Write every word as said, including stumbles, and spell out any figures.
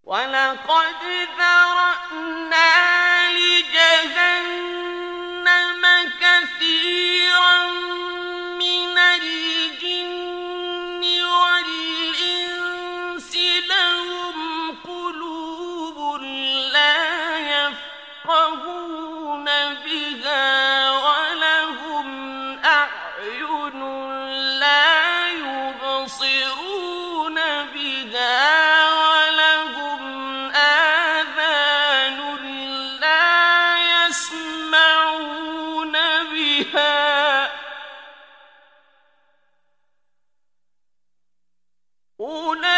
وَلَقَدْ ذَرَأْنَا لِجَهَنَّمَ كَثِيرًا مِّنَ الْجِنِّ وَالْإِنسِ لَهُمْ قُلُوبٌ لَّا يَفْقَهُونَ بِهَا وَلَهُمْ أَعْيُنٌ لَّا يُبْصِرُونَ بِهَا وَلَهُمْ آذَانٌ لَّا يَسْمَعُونَ بِهَا ۚ أُولَٰئِكَ